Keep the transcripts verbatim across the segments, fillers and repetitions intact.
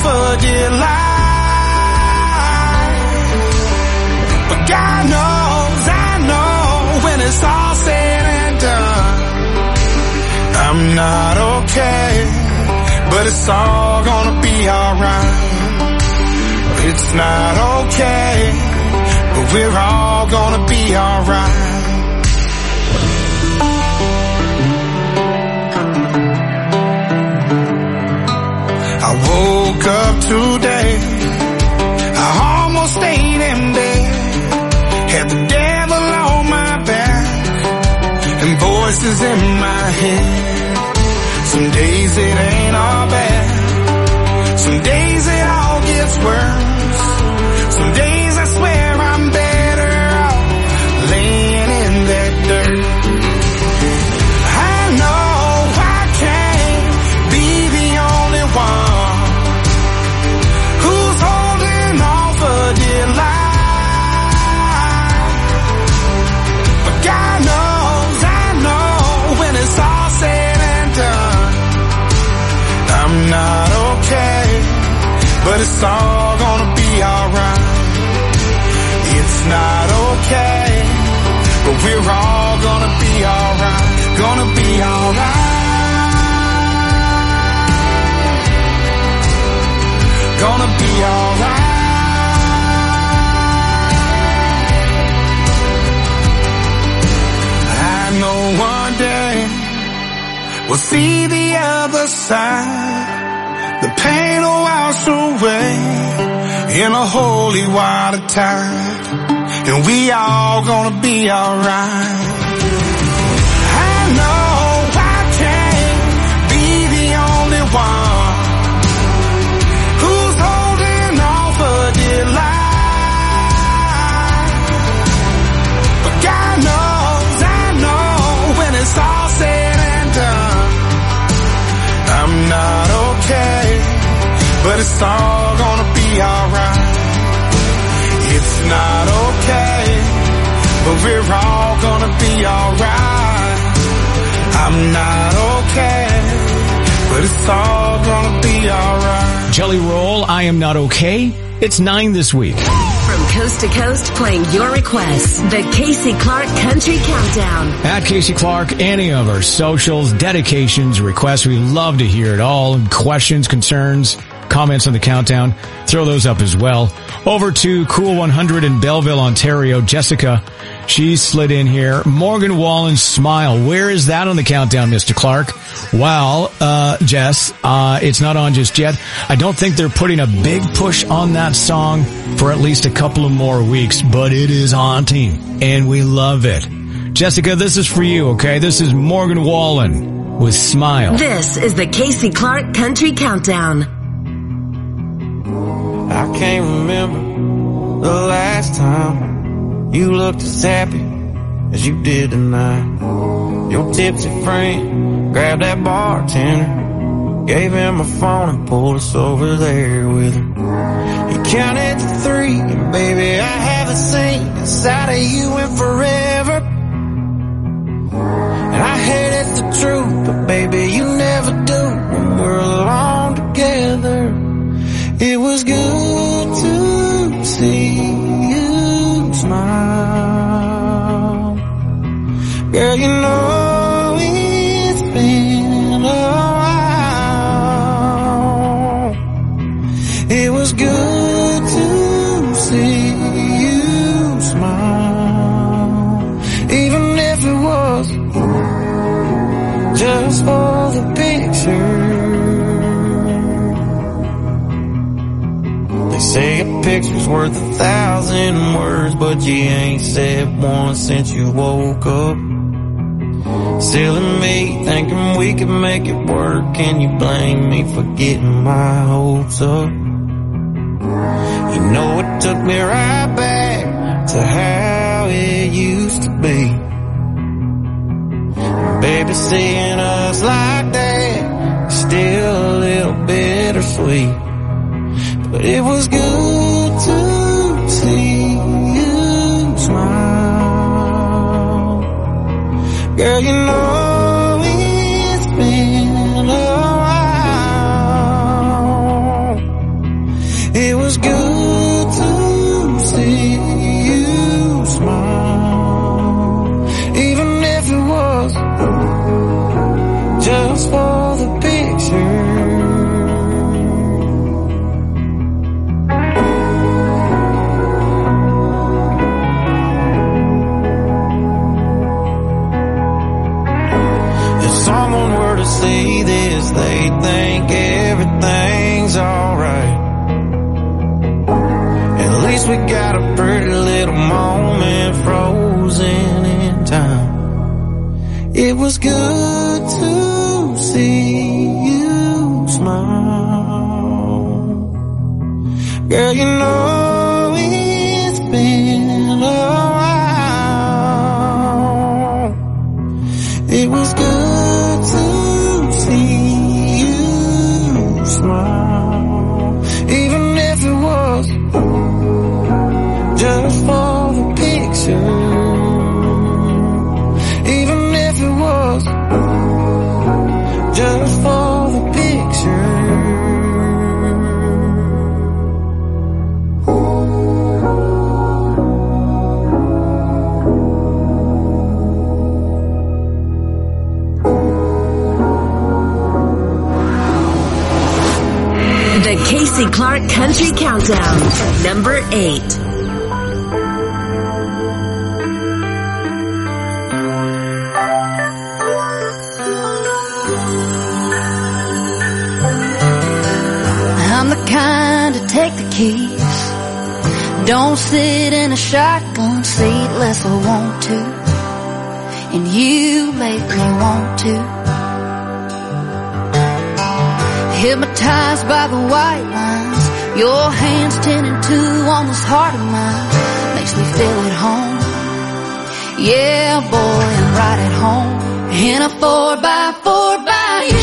offer dear life. But God knows, I know, when it's all said and done, I'm not okay, but it's all gonna be alright. It's not okay, but we're all gonna be alright. I woke up today, I almost stayed in bed, had the devil on my back, and voices in my head. Some days it ain't all bad, some days it all gets worse, some days I swear I'm better off laying in that dirt. I know I can't be the only one who's holding on for dear life. But God knows, I know, when it's all said and done, I'm not okay, but it's all gonna be alright. It's not okay, but we're all gonna be alright. Gonna be alright. Gonna be alright. I know one day we'll see the other side. The pain will wash away in a holy water tide, and we all gonna be alright. I know I can't be the only one who's holding on for dear life. But God knows, I know, when it's all said and done, I'm not okay, but it's all gonna be alright. It's not okay, but we're all gonna be alright. I'm not okay, but it's all gonna be alright. Jelly Roll, I Am Not Okay. It's nine this week. From coast to coast, playing your requests. The Casey Clark Country Countdown. At Casey Clark, any of our socials, dedications, requests, we love to hear it all. Questions, concerns, comments on the countdown, throw those up as well. Over to Cool one hundred in Belleville, Ontario. Jessica, she slid in here. Morgan Wallen's Smile. Where is that on the countdown, Mister Clark? Well, uh, Jess, uh, it's not on just yet. I don't think they're putting a big push on that song for at least a couple of more weeks, but it is haunting, and we love it. Jessica, this is for you, okay? This is Morgan Wallen with Smile. This is the Casey Clark Country Countdown. I can't remember the last time you looked as happy as you did tonight. Your tipsy friend grabbed that bartender, gave him a phone and pulled us over there with him. He counted to three, and baby, I haven't seen a side of you in forever. And I hate it's the truth, but baby, you never do when we're alone together. It was good to see you smile. Girl, you know it's been a while. It was good to see you smile, even if it was just for the picture. They say a picture's worth a thousand words, but you ain't said one since you woke up. Silly me, thinking we could make it work. Can you blame me for getting my hopes up? You know it took me right back to how it used to be. And baby, seeing us like that is still a little bittersweet. But it was good to see you smile. Girl, you know it's been a while. we got a pretty little moment frozen in time. It was good to see you smile. Girl, you know it's been a while. It was good to see you smile. Even if it was just for the picture. Even if it was just for the picture. The Casey Clark Country Countdown, number eight. I'm the kind to take the keys. Don't sit in a shotgun seat unless I want to. And you make me want to. Hypnotized by the white lines, your hands ten and two on this heart of mine. Makes me feel at home. Yeah, boy, I'm right at home. In a four by four by you.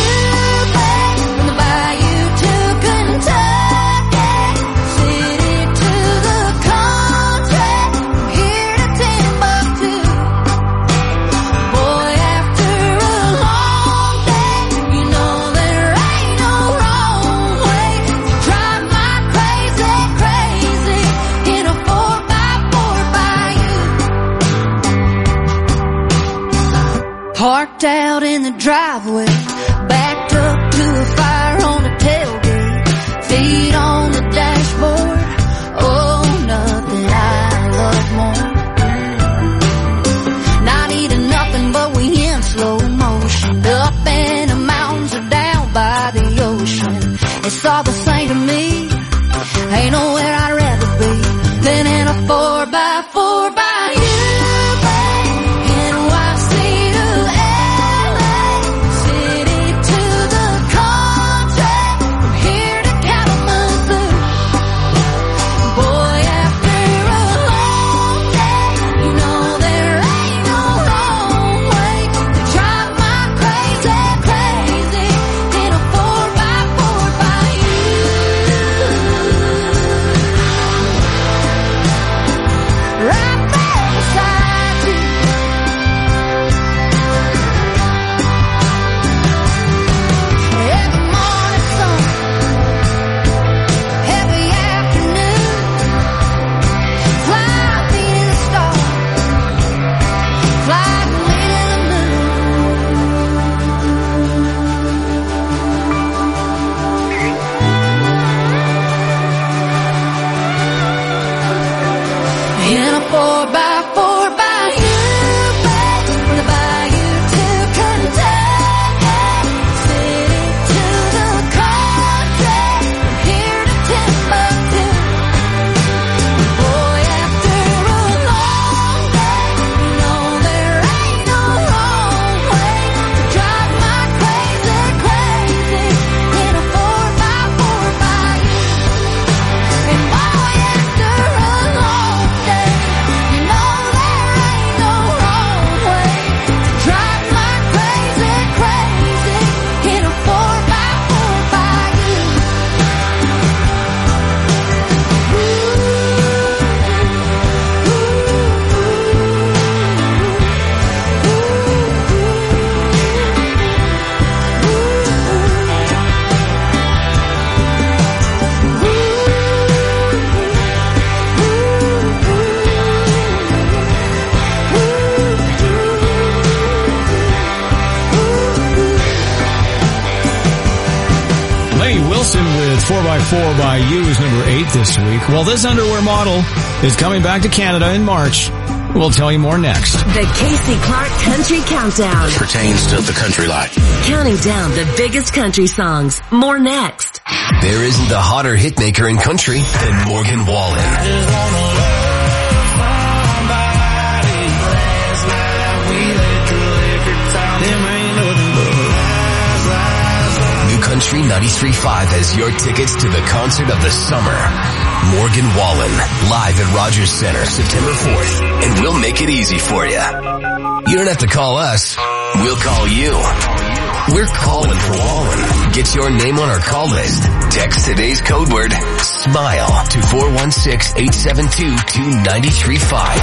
Parked out in the driveway, backed up to a fire on the tailgate, feet on the dashboard. Oh, nothing I love more. Not eating nothing, but we in slow motion. Up in the mountains or down by the ocean. It's all the same to me. Ain't nowhere I'd rather be than in a four by four by you. four by four by You is number eight this week. Well, this underwear model is coming back to Canada in March. We'll tell you more next. The Casey Clark Country Countdown pertains to the country life. Counting down the biggest country songs. More next. There isn't a hotter hitmaker in country than Morgan Wallen. New Country ninety-three point five has your tickets to the concert of the summer. Morgan Wallen, live at Rogers Center, September fourth, and we'll make it easy for you. You don't have to call us. We'll call you. We're calling for Wallen. Get your name on our call list. Text today's code word, SMILE, to four one six, eight seven two, two nine three five.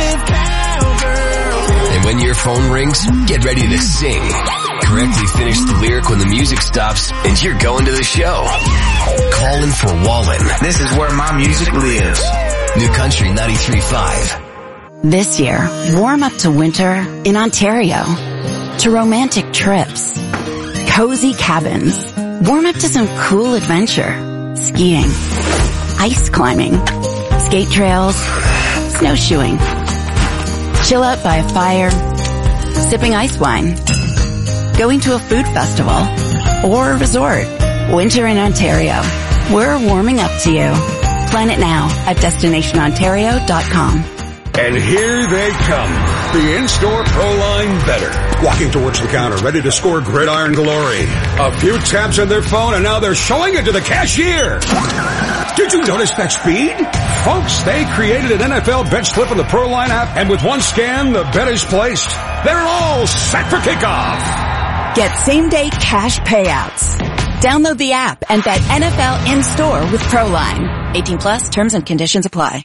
And when your phone rings, get ready to sing. Correctly finish the lyric when the music stops, and you're going to the show. Calling for Wallen. This is where my music lives. New Country ninety-three point five. This year, warm up to winter in Ontario. To romantic trips. Cozy cabins. Warm up to some cool adventure. Skiing. Ice climbing. Skate trails. Snowshoeing. Chill out by a fire. Sipping ice wine. Going to a food festival. Or a resort. Winter in Ontario. We're warming up to you. Plan it now at destination ontario dot com. And here they come. The in-store Proline Better. Walking towards the counter, ready to score gridiron glory. A few taps on their phone, and now they're showing it to the cashier. Did you notice that speed? Folks, they created an N F L bet slip in the Proline app, and with one scan, the bet is placed. They're all set for kickoff. Get same-day cash payouts. Download the app and bet N F L in-store with Proline. eighteen plus, terms and conditions apply.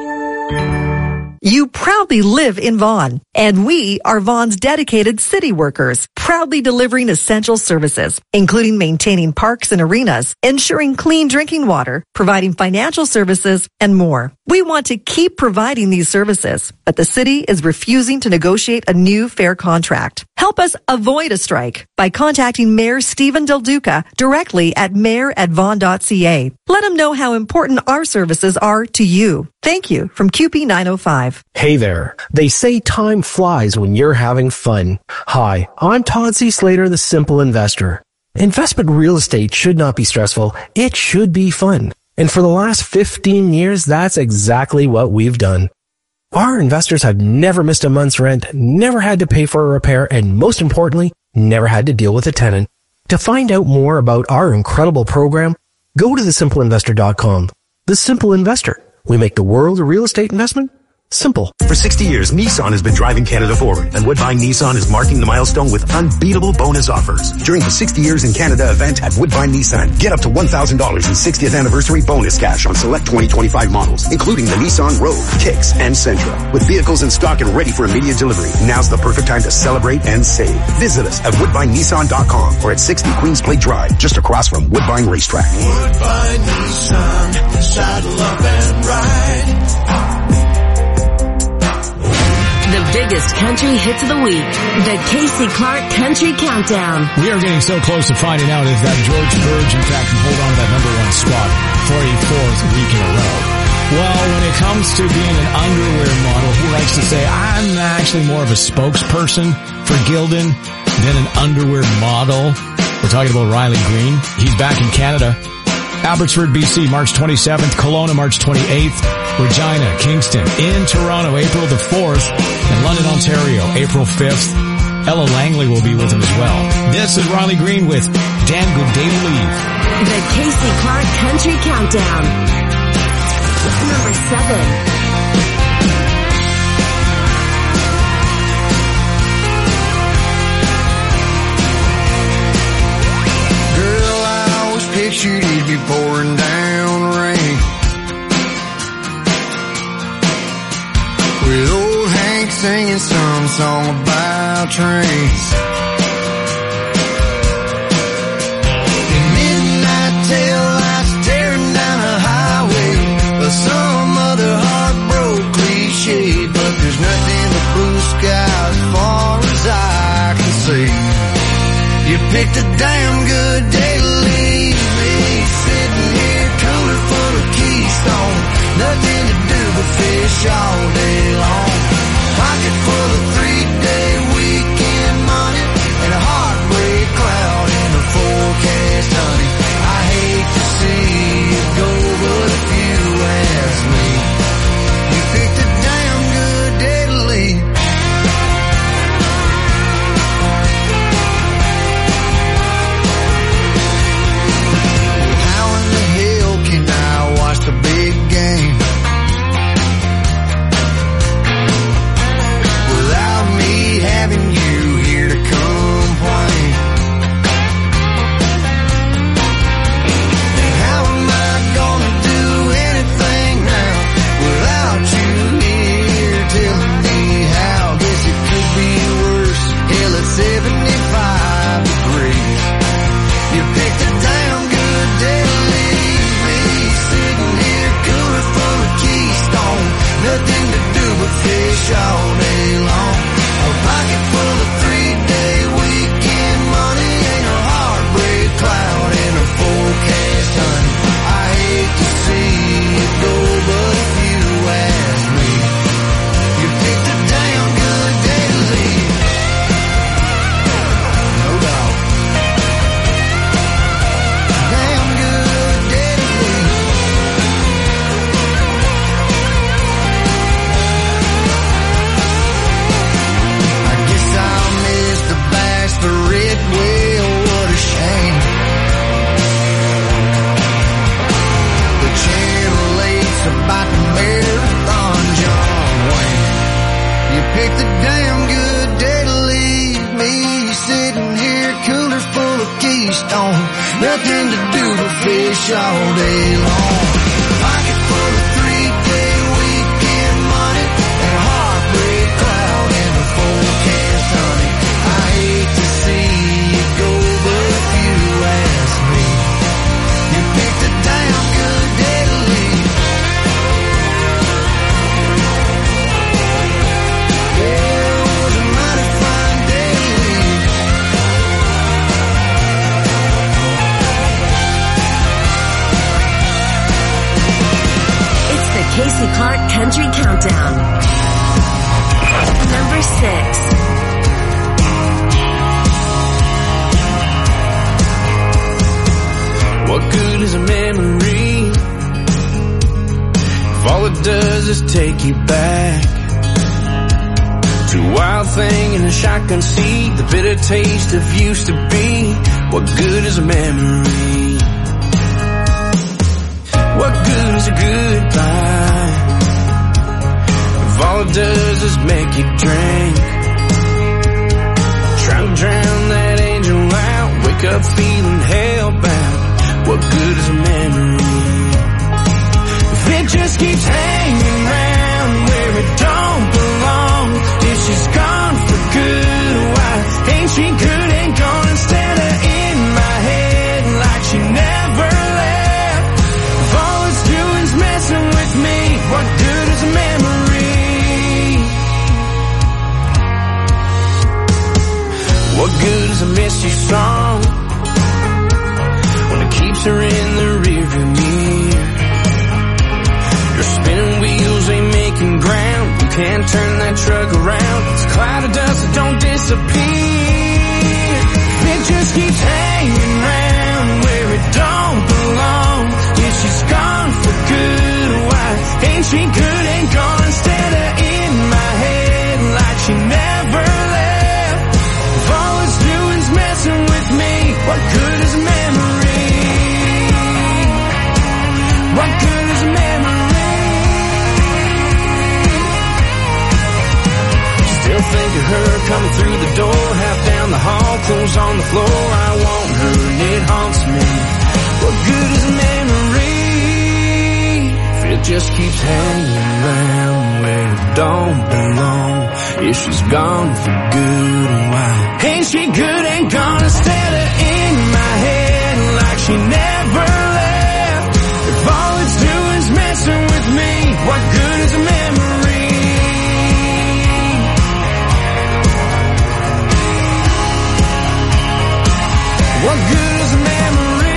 You proudly live in Vaughan, and we are Vaughan's dedicated city workers, proudly delivering essential services, including maintaining parks and arenas, ensuring clean drinking water, providing financial services, and more. We want to keep providing these services, but the city is refusing to negotiate a new fair contract. Help us avoid a strike by contacting Mayor Stephen Del Duca directly at mayor at vaughan dot c a. Let him know how important our services are to you. Thank you from Q P nine oh five. Hey there. They say time flies when you're having fun. Hi, I'm Todd C. Slater, the Simple Investor. Investment real estate should not be stressful. It should be fun. And for the last fifteen years, that's exactly what we've done. Our investors have never missed a month's rent, never had to pay for a repair, and most importantly, never had to deal with a tenant. To find out more about our incredible program, go to the simple investor dot com. The Simple Investor. We make the world of real estate investment simple. For sixty years, Nissan has been driving Canada forward, and Woodbine Nissan is marking the milestone with unbeatable bonus offers. During the sixty years in Canada event at Woodbine Nissan, get up to one thousand dollars in sixtieth anniversary bonus cash on select twenty twenty-five models, including the Nissan Rogue, Kicks, and Sentra. With vehicles in stock and ready for immediate delivery, now's the perfect time to celebrate and save. Visit us at woodbine nissan dot com or at sixty Queens Plate Drive, just across from Woodbine Racetrack. Woodbine Nissan, saddle up and ride. The biggest country hits of the week. The Casey Clark Country Countdown. We are getting so close to finding out if that George Burge, in fact, can hold on to that number one spot for a fourth week in a row. Well, when it comes to being an underwear model, he likes to say, I'm actually more of a spokesperson for Gildan than an underwear model. We're talking about Riley Green. He's back in Canada. Abbotsford, B C, March twenty-seventh. Kelowna, March twenty-eighth. Regina, Kingston. In Toronto, April the fourth. And London, Ontario, April fifth. Ella Langley will be with him as well. This is Riley Green with Damn Good Day to Leave. The Casey Clark Country Countdown. Number seven. Pictured it'd be pouring down rain, with old Hank singing some song about trains. In midnight tail lights tearing down a highway, or some other heartbroken cliche, but there's nothing but blue sky as far as I can see. You picked a damn good day to leave. Sitting here, cooler full of Keystone, nothing to do but fish all day long. Pocket full of three-day weekend money, and a heartbreak cloud in the forecast, honey. I hate to picked a damn good day to leave me sitting here, cooler full of Keystone. Nothing to do but fish all day long. Pocket full of three-day weekend money and a heartbreak cloud in the forecast, honey. I hate to see you go, but if you ask me, you picked a damn good day to leave. Yeah, it was a mighty fine day to leave. It's the Casey Clark Country Countdown. Number six. What good is a memory if all it does is take you back to a wild thing in a shotgun seat, the bitter taste of used to be? What good is a memory? What good is a goodbye if all it does is make you drink? Trying to drown that angel out, wake up feeling hellbound. What good is a memory if it just keeps hanging around where it don't belong? If she's gone for good, why ain't she good and gone instead of in my head like she never left? If all it's doing's messing with me, what good is a memory? What good is a misty song when it keeps her in the rearview mirror? Your spinning wheels ain't making ground, you can't turn that truck around. It's a cloud of dust that don't disappear. It just keeps hanging around where it don't belong. Yeah, she's gone for good, why ain't she good and gone instead of in my head like she never left? If all it's doing's messing with me, what good is a memory? What good is a memory? Still think of her coming through the door, half down the hall, clothes on the floor. I want her and it haunts me. What good is a memory if it just keeps hanging around where it don't belong? If she's gone for good, why ain't she good and gone instead of in my head like she never left? If all it's doing's messing with me, what good is a memory? What good is a memory?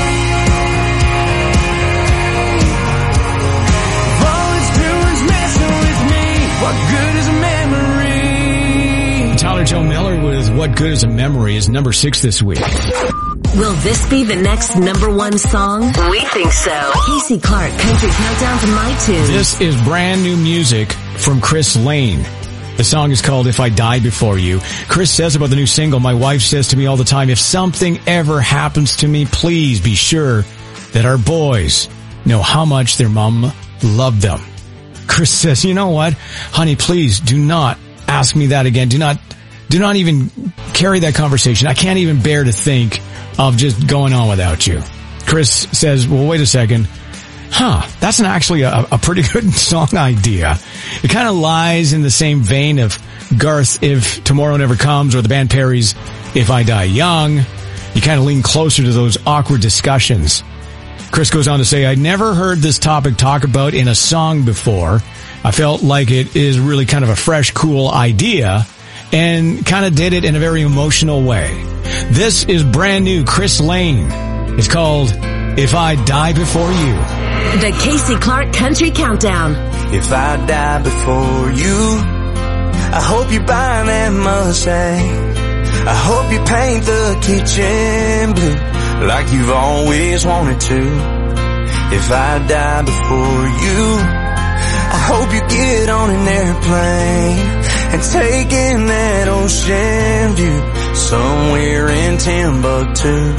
If all it's doing's messing with me, what good is a memory? Tyler Joe Miller with What Good is a Memory is number six this week. Will this be the next number one song? We think so. Casey Clark Country Countdown to My Tune. This is brand new music from Chris Lane. The song is called If I Die Before You. Chris says about the new single, my wife says to me all the time, if something ever happens to me, please be sure that our boys know how much their mom loved them. Chris says, you know what? Honey, please do not ask me that again. Do not, do not even carry that conversation. I can't even bear to think of just going on without you. Chris says, well, wait a second. Huh, that's an actually a, a pretty good song idea. It kind of lies in the same vein of Garth, If Tomorrow Never Comes, or the band Perry's If I Die Young. You kind of lean closer to those awkward discussions. Chris goes on to say, I never heard this topic talked about in a song before. I felt like it is really kind of a fresh, cool idea, and kind of did it in a very emotional way. This is brand new Chris Lane. It's called If I Die Before You. The Casey Clark Country Countdown. If I die before you, I hope you buy that Mustang. I hope you paint the kitchen blue like you've always wanted to. If I die before you, I hope you get on an airplane and take in that ocean view somewhere in Timbuktu.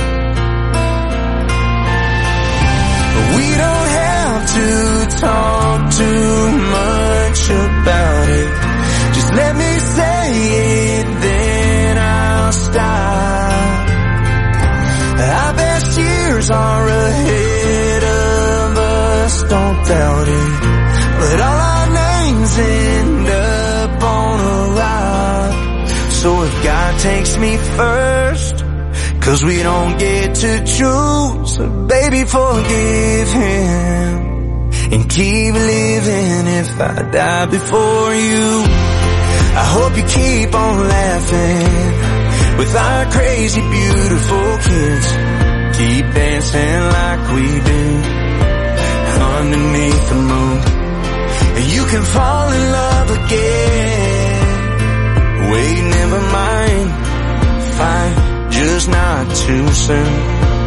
We don't have to talk too much about it. Just let me doubt it. But all our names end up on a rock. So if God takes me first, 'cause we don't get to choose, so baby forgive him and keep living if I die before you. I hope you keep on laughing with our crazy beautiful kids. Keep dancing like we do underneath the moon. And you can fall in love again. Wait, never mind. Fine, just not too soon.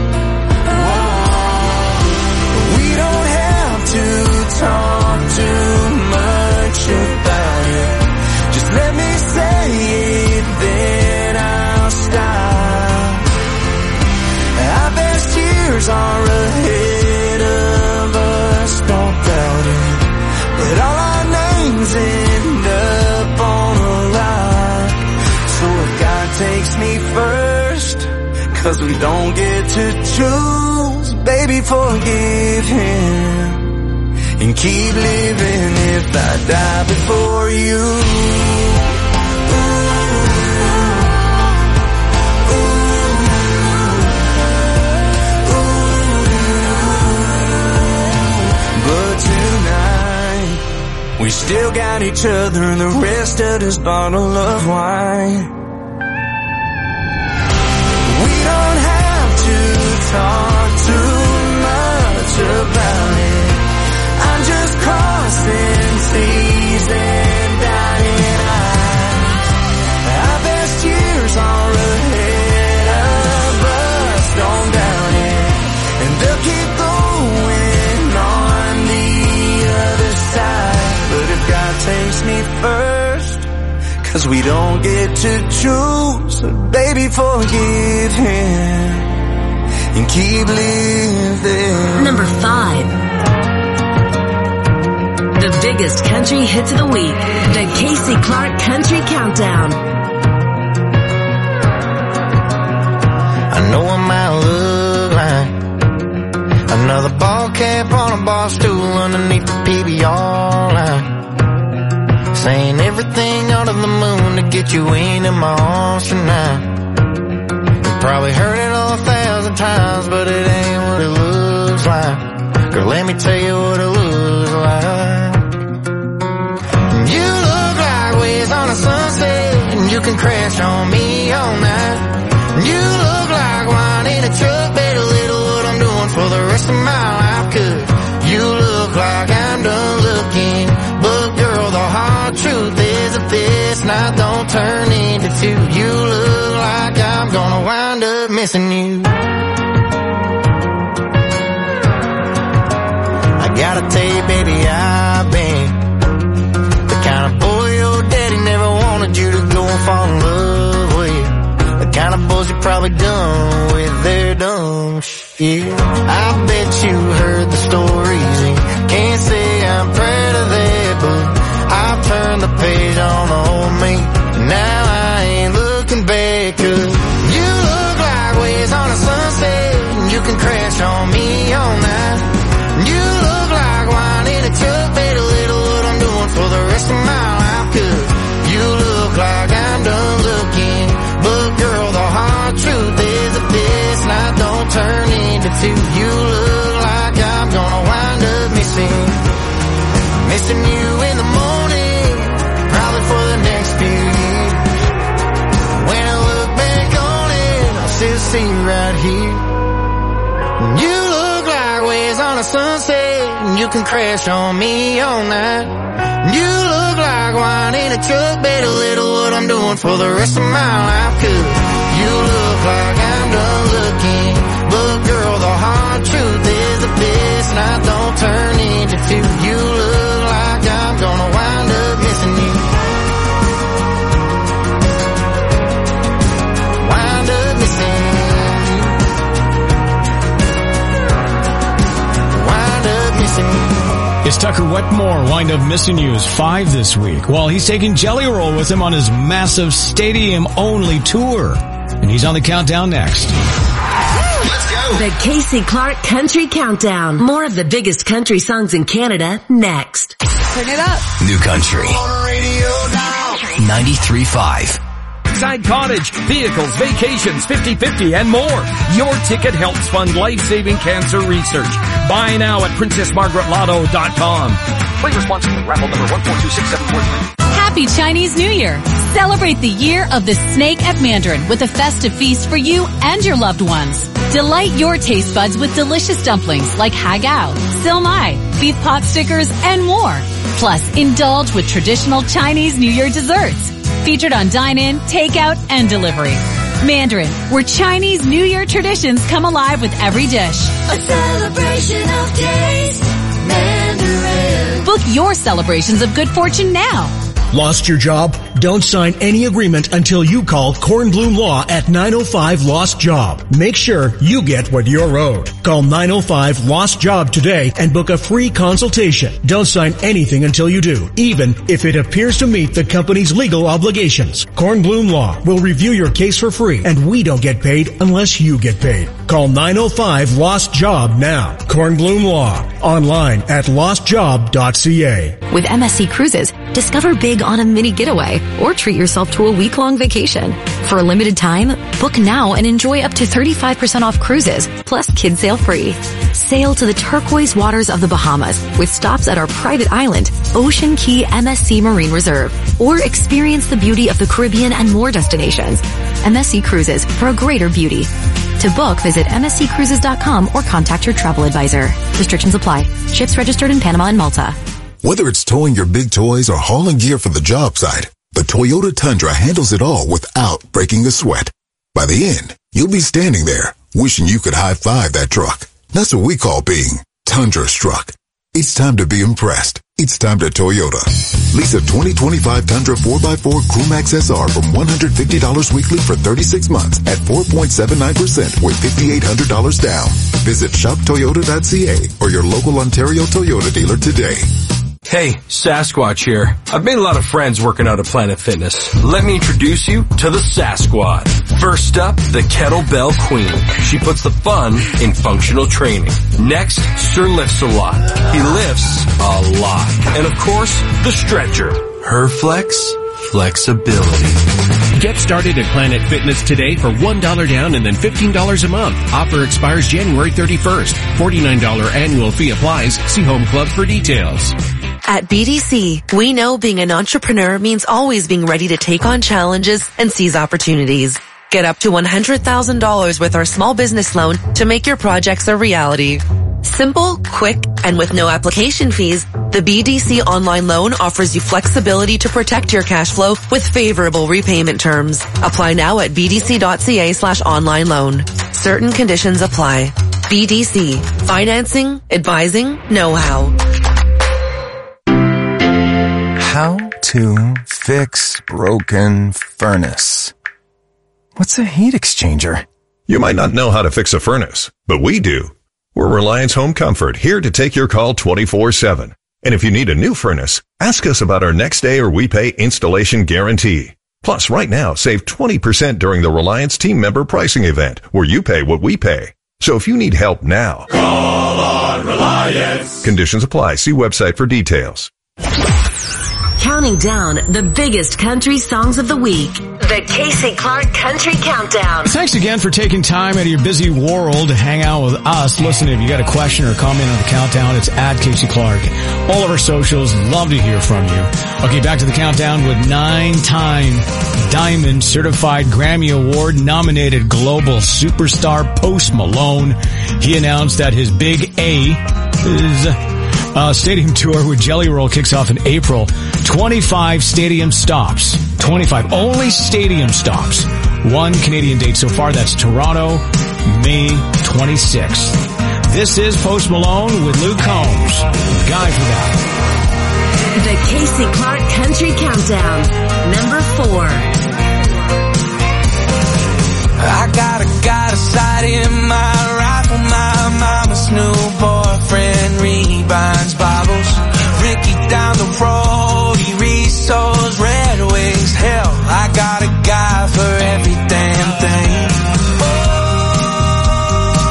We don't have to talk too much about it. Just let me say it, then I'll stop. Our best years are ahead of us, don't doubt it. But all our names end up on a rock. So if God takes me first, 'cause we don't get to choose, baby forgive him and keep living if I die before you. We still got each other and the rest of this bottle of wine. We don't have to talk too much about it. I'm just crossing T's and dotting I's. Our best years are ahead of us, don't doubt it. And they'll keep going on the other side. But if God takes me first, 'cause we don't get to choose, so baby forgive him and keep living. Number five. The biggest country hits of the week. The Casey Clark Country Countdown. I know I might look like another ball cap on a bar stool underneath the P B R line, saying everything under the moon to get you into my arms tonight. You probably heard it all a thousand times, but it ain't what it looks like. Girl, let me tell you what it looks like. You look like waves on a sunset, and you can crash on me all night. You look like wine in a truck, better little what I'm doing for the rest of my life. 'Cause you look like I'm done looking, but girl, the hard truth is that this night don't turn into two. You look like I'm gonna wind up missing you. I gotta tell you, baby, I've been the kind of boy your daddy never wanted you to go and fall in love with. The kind of boys you probably done with their dumb shit. I bet you heard the stories and can't say I'm proud of that, but I've turned the page on the old me. Now I ain't looking back, 'cause you look like waves on a sunset, and you can crash on me all night. You look like wine in a truck, better little what I'm doing for the rest of my life. 'Cause you look like I'm done looking, but girl, the hard truth is that this night don't turn into two. You look like I'm gonna wind up missing, missing you in the morning, probably for the next few years. When I look back on it, I'll still see you right here. You look like waves on a sunset, and you can crash on me all night. You look like wine in a truck, better little what I'm doing for the rest of my life. 'Cause you look like I'm done looking, but girl, the hard truth is that this night don't turn into two. You look like I'm gonna wind up missing you. Wind up missing you. Wind up missing you. It's Tucker Wetmore, Wind Up Missing You, is five this week. Well, he's taking Jelly Roll with him on his massive stadium-only tour. And he's on the countdown next. Let's go. The Casey Clark Country Countdown. More of the biggest country songs in Canada next. Turn it up. New Country. ninety-three point five. Side Cottage, vehicles, vacations, fifty-fifty, and more. Your ticket helps fund life-saving cancer research. Buy now at princess margaret lotto dot com. Play responsibly. Raffle number one four two six seven four three. Happy Chinese New Year. Celebrate the year of the snake at Mandarin with a festive feast for you and your loved ones. Delight your taste buds with delicious dumplings like hagao, silmai, beef pot stickers, and more. Plus, indulge with traditional Chinese New Year desserts. Featured on dine-in, takeout, and delivery. Mandarin, where Chinese New Year traditions come alive with every dish. A celebration of taste. Mandarin. Book your celebrations of good fortune now. Lost your job? Don't sign any agreement until you call Kornblum Law at nine oh five Lost Job. Make sure you get what you're owed. Call nine oh five Lost Job today and book a free consultation. Don't sign anything until you do, even if it appears to meet the company's legal obligations. Kornblum Law will review your case for free, and we don't get paid unless you get paid. Call nine oh five Lost Job now. Kornblum Law. Online at lost job dot c a. With M S C Cruises, discover big on a mini getaway or treat yourself to a week-long vacation. For a limited time, book now and enjoy up to thirty-five percent off cruises, plus kids sail free. Sail to the turquoise waters of the Bahamas with stops at our private island, Ocean Key M S C Marine Reserve, or experience the beauty of the Caribbean and more destinations. M S C Cruises, for a greater beauty. To book, visit m s c cruises dot com or contact your travel advisor. Restrictions apply. Ships registered in Panama and Malta. Whether it's towing your big toys or hauling gear for the job site, the Toyota Tundra handles it all without breaking a sweat. By the end, you'll be standing there wishing you could high-five that truck. That's what we call being Tundra-struck. It's time to be impressed. It's time to Toyota. Lease a twenty twenty-five Tundra four by four Crewmax S R from one hundred fifty dollars weekly for thirty-six months at four point seven nine percent with five thousand eight hundred dollars down. Visit shop toyota dot c a or your local Ontario Toyota dealer today. Hey, Sasquatch here. I've made a lot of friends working out at Planet Fitness. Let me introduce you to the Sasquad. First up, the Kettlebell Queen. She puts the fun in functional training. Next, Sir Lifts a Lot. He lifts a lot. And of course, the Stretcher. Her flex, flexibility. Get started at Planet Fitness today for one dollar down and then fifteen dollars a month. Offer expires January thirty-first. forty-nine dollars annual fee applies. See Home Club for details. At B D C, we know being an entrepreneur means always being ready to take on challenges and seize opportunities. Get up to one hundred thousand dollars with our small business loan to make your projects a reality. Simple, quick, and with no application fees, the B D C online loan offers you flexibility to protect your cash flow with favorable repayment terms. Apply now at b d c dot c a slash online loan. Certain conditions apply. B D C. Financing, advising, know-how. How to fix broken furnace. What's a heat exchanger? You might not know how to fix a furnace, but we do. We're Reliance Home Comfort, here to take your call twenty-four seven. And if you need a new furnace, ask us about our next day or we pay installation guarantee. Plus, right now, save twenty percent during the Reliance team member pricing event, where you pay what we pay. So if you need help now, call on Reliance. Conditions apply. See website for details. Counting down the biggest country songs of the week. The Casey Clark Country Countdown. Thanks again for taking time out of your busy world to hang out with us. Listen, if you got a question or comment on the countdown, it's at Casey Clark. All of our socials, love to hear from you. Okay, back to the countdown with nine-time Diamond Certified Grammy Award nominated global superstar Post Malone. He announced that his Big A is... Uh, stadium tour with Jelly Roll kicks off in April. twenty-five stadium stops. twenty-five only stadium stops. One Canadian date so far. That's Toronto, May twenty-sixth. This is Post Malone with Luke Combs. Guy for that. The Casey Clark Country Countdown. Number four. I got a, got a sight in my rifle. My mama's new boyfriend rebinds bottles. Ricky down the road, he restores Red Wings. Hell, I got a guy for every damn thing. Oh,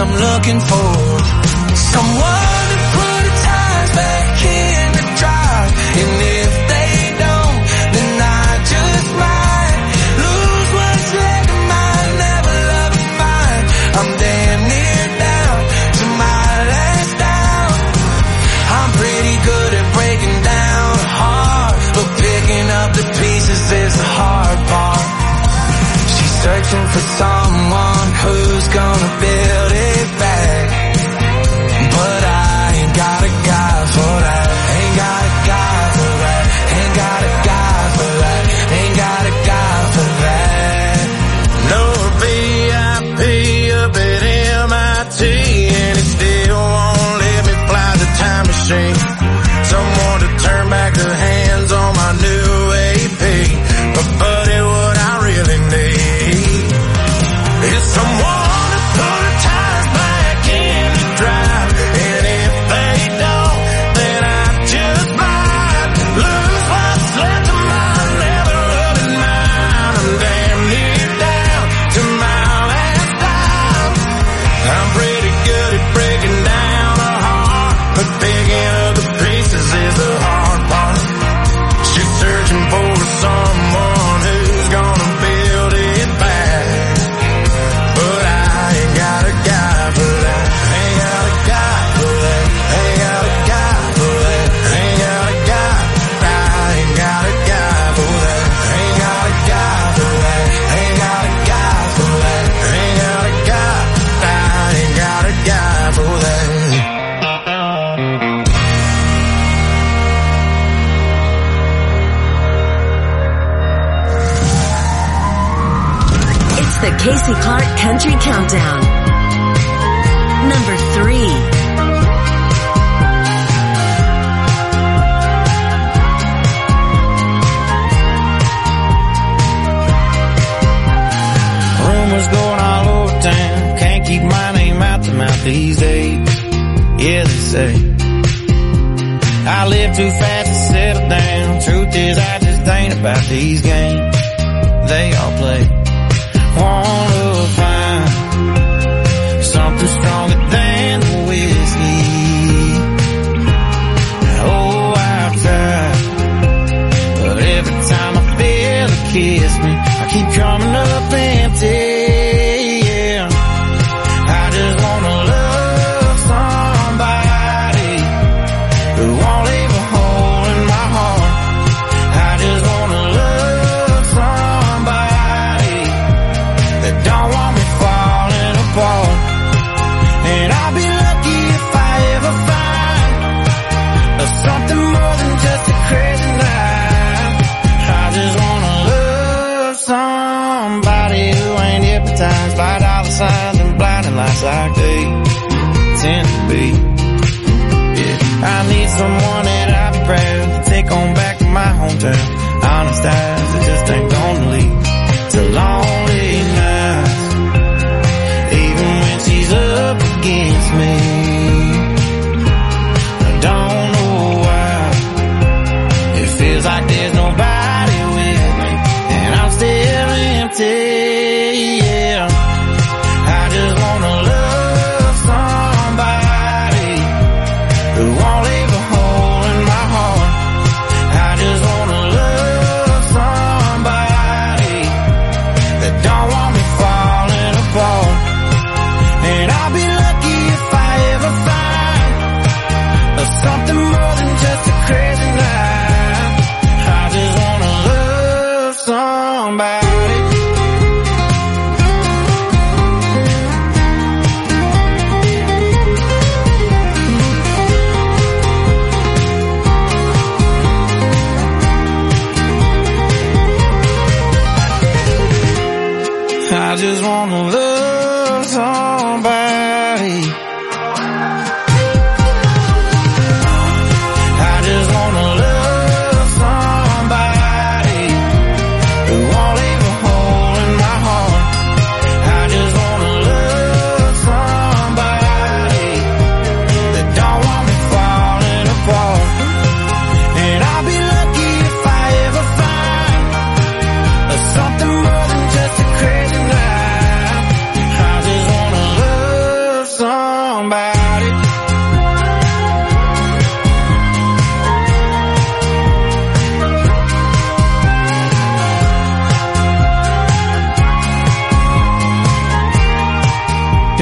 I'm looking for. Someone to put the tires back in the drive. And if they don't, then I just might lose what's left of mine. Never loving mine. I'm damn near down to my last down. I'm pretty good at breaking down a heart, but picking up the pieces is the hard part. She's searching for someone who's gonna build it back, but I ain't got a guy for that. Ain't got a guy for that. Ain't got a guy for that. Ain't got a guy for that. No V I P up at M I T, and it still won't let me fly the time machine. Someone to turn back the hands on my new A P, but buddy, what I really need is someone to put the tires back in the drive. And if they don't, then I just might lose what's left of mine. Never loving mine. I'm damn near down to my last dime. I'm pretty good at breaking down a heart, but picking up the pieces is the hard part. She's searching for someone who's gonna build it back, but I ain't got a guy for that. Ain't got a guy for that. Ain't got a guy for that. Ain't got a guy. I ain't got a guy for that. Ain't got a guy for that. Ain't got a guy for that. Ain't got a guy. I ain't got a guy for that. It's the Casey Clark Country Countdown. Number three. Rumors going all over town. Can't keep my name out the mouth these days. Yeah, they say I live too fast to settle down. Truth is, I just ain't about these games they all play. Wanna find something stronger than the whiskey. Oh, I've tried, but every time I feel a kiss me, I keep coming up empty. Yeah, I just wanna love somebody who won't leave a hole in my heart. I just wanna love somebody that don't want me falling apart. And I'll be lucky if I ever find something more than just a crazy night. I just wanna love somebody who ain't hypnotized by dollar signs and blinding lights like they tend to be. Yeah, I need someone that I'll be proud to take on back to my hometown. Honest eyes that just ain't gonna leave to lonely nights, even when she's up against me. I don't know why it feels like there's nobody with me, and I'm still empty. Yeah, I just wanna love somebody who won't leave a hole in my heart. I just wanna love somebody that don't want me falling apart. And I'll be lucky if I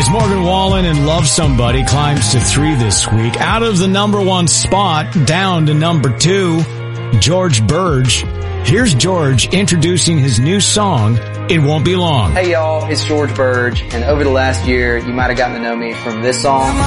It's Morgan Wallen and Love Somebody climbs to three this week. Out of the number one spot, down to number two, George Burge. Here's George introducing his new song, It Won't Be Long. Hey y'all, it's George Burge, and over the last year, you might have gotten to know me from this song.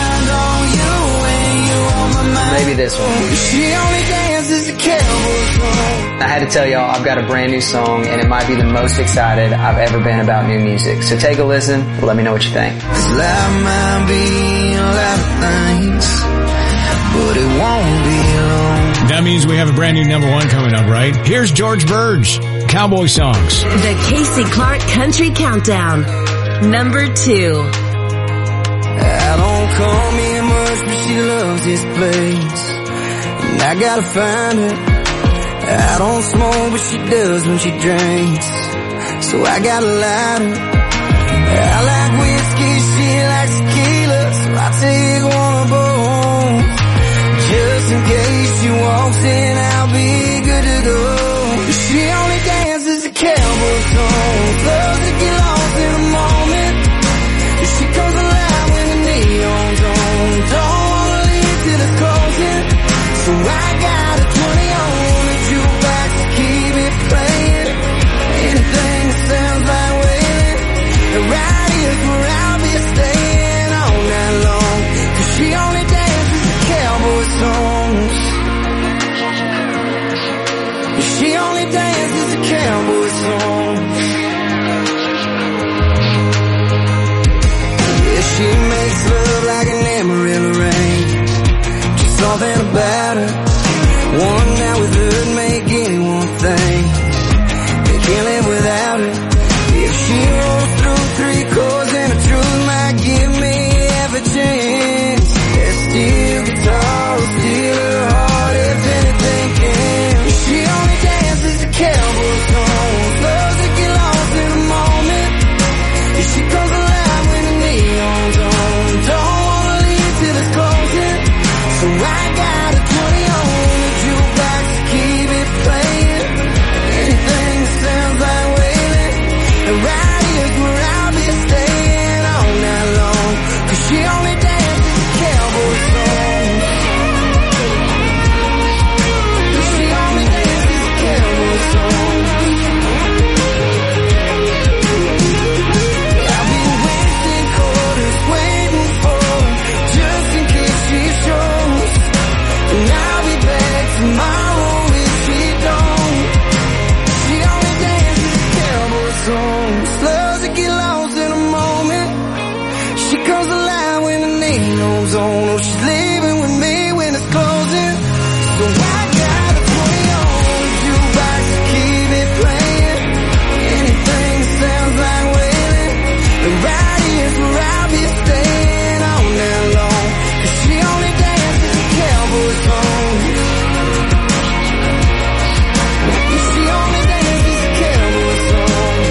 Maybe this one. She only dances a cowboy song. I had to tell y'all, I've got a brand new song, and it might be the most excited I've ever been about new music. So take a listen, and let me know what you think. This life might be a lot of things, but it won't be long. That means we have a brand new number one coming up, right? Here's George Burge, Cowboy Songs. The Casey Clark Country Countdown, number two. I don't call me much, but she loves this place, and I gotta find her. I don't smoke, but she does when she drinks, so I gotta light her. I like whiskey, she likes tequila, so I take one of both. Just in case she walks in, I'll be good to go. She only dances a cowboy song, loves to get lost in the moment. She comes alive when the neon's on, don't wanna leave till it's closing. So I got a twenty on the jukebox to keep it playing. Anything that sounds like wailing, right here's where I'll be staying all night long. Cause she only dances the cowboy songs. She only dances the cowboy songs. Yeah, she makes love like an Amarillo rain. Just something about her. One night with her make anyone think they can't live without her. If she rolls through three chords and the truth might give me half a chance, there's still guitar, steal her heart if anything can. She only dances the cowboy songs, loves to get lost in the moment. If she comes alive when the neon's on, don't wanna leave till it's closing. So I got a twenty on the jukebox to keep it playing. Anything that sounds like wailing, and right here's where I'll be staying all night long. Cause she only dances the cowboy songs. She only dances the cowboy songs. I've been wasting quarters waiting for her, just in case she shows. And I'll be back tomorrow if she don't. She only dances the cowboy songs, loves to get lost in a moment. She comes alive when the neon's on. Oh, she's leaving with me when it's closing. So I got a twenty on the jukebox to keep it playing. Anything that sounds like wailing, and right here's where I'll be staying all night long. Cause she only dances the cowboy songs. She only dances the cowboy songs.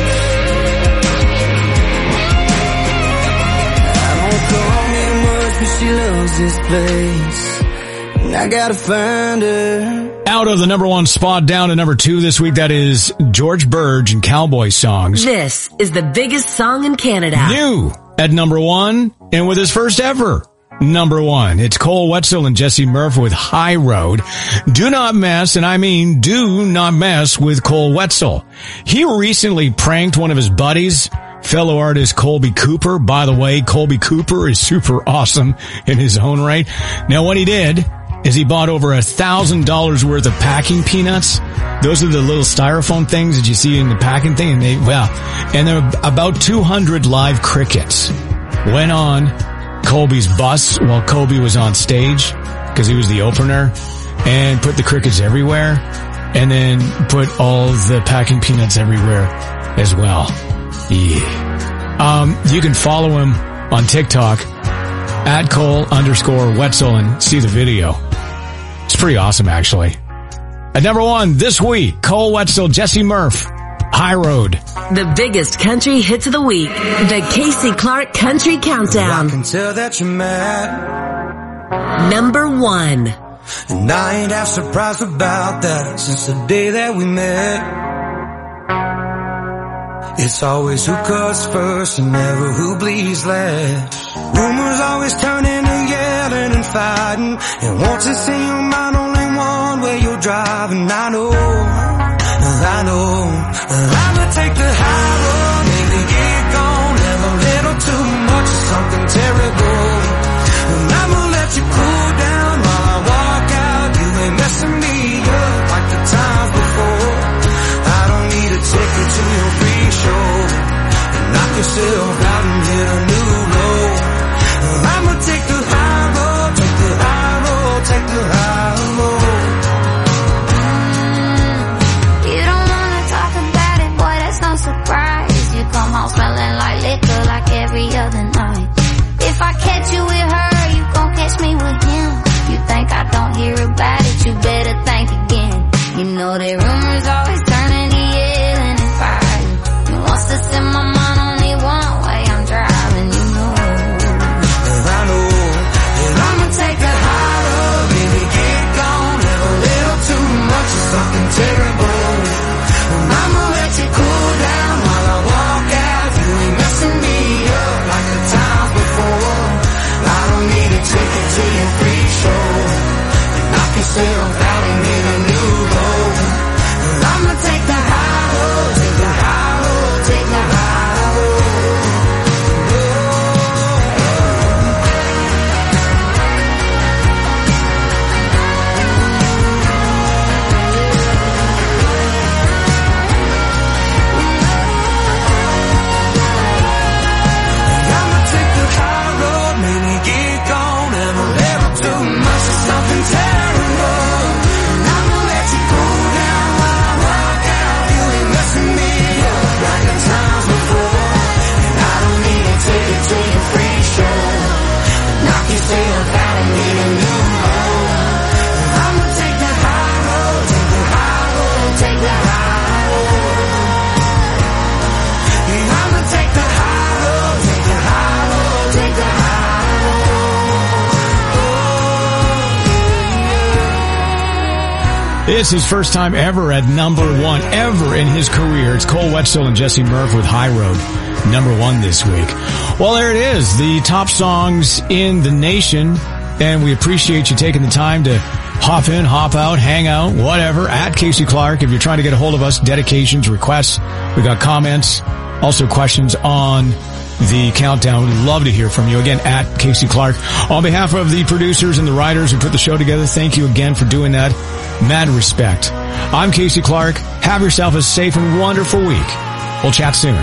I don't call me much, but she loves this place, and I gotta find her. Out of the number one spot, down to number two this week, that is George Burge and Cowboy Songs. This is the biggest song in Canada. New at number one, and with his first ever number one. It's Cole Wetzel and Jesse Murph with High Road. Do not mess, and I mean do not mess with Cole Wetzel. He recently pranked one of his buddies, fellow artist Colby Cooper. By the way, Colby Cooper is super awesome in his own right. Now, what he did is he bought over a thousand dollars worth of packing peanuts. Those are the little styrofoam things that you see in the packing thing, and they, well, and there were about two hundred live crickets went on Colby's bus while Colby was on stage, because he was the opener, and put the crickets everywhere, and then put all the packing peanuts everywhere as well. Yeah. Um, you can follow him on TikTok at Cole underscore Wetzel and see the video. It's pretty awesome, actually. At number one this week, Cole Wetzel, Jesse Murph, High Road. The biggest country hits of the week. The Casey Clark Country Countdown. I can tell that you're mad. Number one. And I ain't half surprised about that since the day that we met. It's always who cuts first and never who bleeds last. Rumors always turn into yelling and fighting, and once it's in your mind, only one way you're driving. I know, I know, I'ma take the high road, maybe get gone, have a little too much of something terrible. And I'ma let you cool down while I walk out. You ain't messing me up like the times before. I don't need a ticket to your free show and knock yourself out and hit a new low. I'ma take the high road, take the high road, take the high road. You don't wanna talk about it, boy, that's no surprise. You come home smelling like liquor like every other night. If I catch you with her, you gon' catch me with him. You think I don't hear about it, you better think again. You know that rumors always turn into yelling and fighting. You wants to send my mind only one way, I'm driving, you know. I know, and I'ma take the high road, baby, get gone, have a little too much of something terrible. And I'ma let you cool down while I walk out. You ain't messing me up like the times before. I don't need a ticket to your free show and knock yourself out and hit a new low. And I'ma take the high road, take the high road, take the high road. It's his first time ever at number one, ever in his career. It's Cole Wetzel and Jesse Murph with High Road, number one this week. Well, there it is, the top songs in the nation, and we appreciate you taking the time to hop in, hop out, hang out, whatever, at Casey Clark. If you're trying to get a hold of us, dedications, requests, we got comments, also questions on the countdown. We'd love to hear from you. Again, at Casey Clark. On behalf of the producers and the writers who put the show together, thank you again for doing that. Mad respect. I'm Casey Clark. Have yourself a safe and wonderful week. We'll chat soon.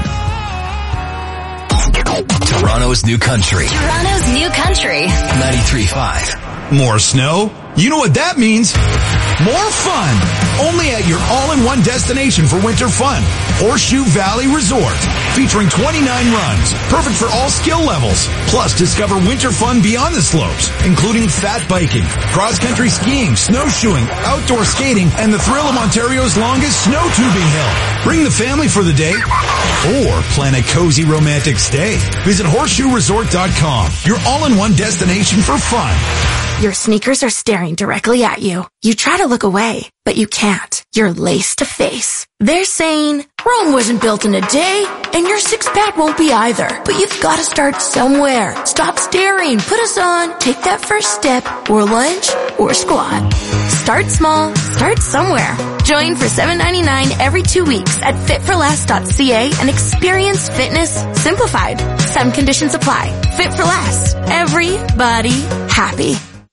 Toronto's new country. Toronto's new country. ninety-three point five. More snow? You know what that means. More fun. Only at your all-in-one destination for winter fun. Horseshoe Valley Resort. Featuring twenty-nine runs. Perfect for all skill levels. Plus, discover winter fun beyond the slopes, including fat biking, cross-country skiing, snowshoeing, outdoor skating, and the thrill of Ontario's longest snow tubing hill. Bring the family for the day or plan a cozy romantic stay. Visit horseshoe resort dot com. Your all-in-one destination for fun. Your sneakers are staring directly at you. You try to look away, but you can't. You're lace to face. They're saying, Rome wasn't built in a day, and your six-pack won't be either. But you've got to start somewhere. Stop staring. Put us on. Take that first step, or lunge, or squat. Start small. Start somewhere. Join for seven ninety-nine every two weeks at fit for less dot c a and experience fitness simplified. Some conditions apply. Fit for Less. Everybody happy.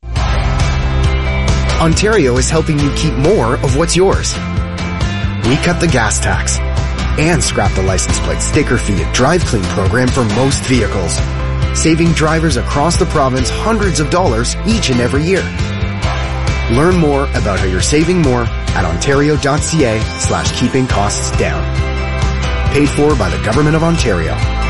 Ontario is helping you keep more of what's yours. We cut the gas tax and scrap the license plate sticker fee and drive clean program for most vehicles, saving drivers across the province hundreds of dollars each and every year. Learn more about how you're saving more at ontario dot c a slash keeping costs down. Paid for by the Government of Ontario.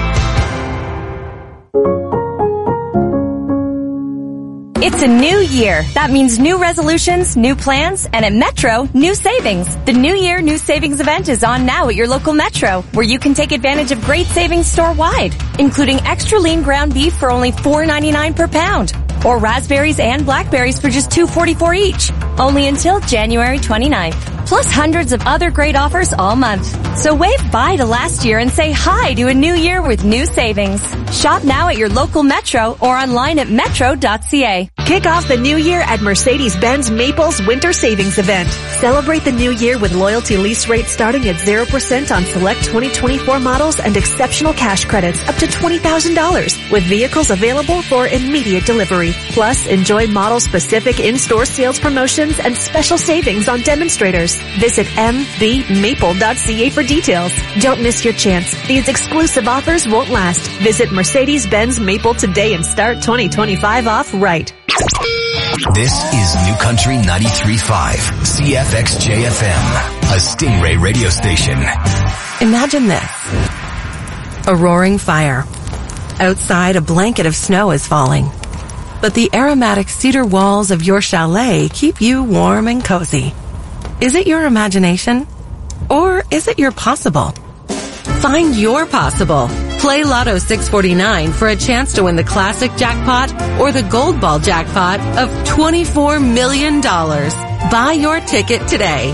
It's a new year. That means new resolutions, new plans, and at Metro, new savings. The New Year New Savings event is on now at your local Metro, where you can take advantage of great savings store-wide, including extra lean ground beef for only four ninety-nine per pound, or raspberries and blackberries for just two forty-four each. only until January twenty-ninth. Plus hundreds of other great offers all month. So wave bye to last year and say hi to a new year with new savings. Shop now at your local Metro or online at metro dot c a. Kick off the new year at Mercedes-Benz Maples Winter Savings Event. Celebrate the new year with loyalty lease rates starting at zero percent on select twenty twenty-four models and exceptional cash credits up to twenty thousand dollars with vehicles available for immediate delivery. Plus, enjoy model-specific in-store sales promotions and special savings on demonstrators. Visit m b maple dot c a for details. Don't miss your chance. These exclusive offers won't last. Visit Mercedes-Benz Maple today and start twenty twenty-five off right. This is New Country ninety-three point five, C F X J F M, a Stingray radio station. Imagine this. A roaring fire. Outside, a blanket of snow is falling. But the aromatic cedar walls of your chalet keep you warm and cozy. Is it your imagination? Or is it your possible? Find your possible. Play Lotto six forty-nine for a chance to win the classic jackpot or the gold ball jackpot of twenty-four million dollars. Buy your ticket today.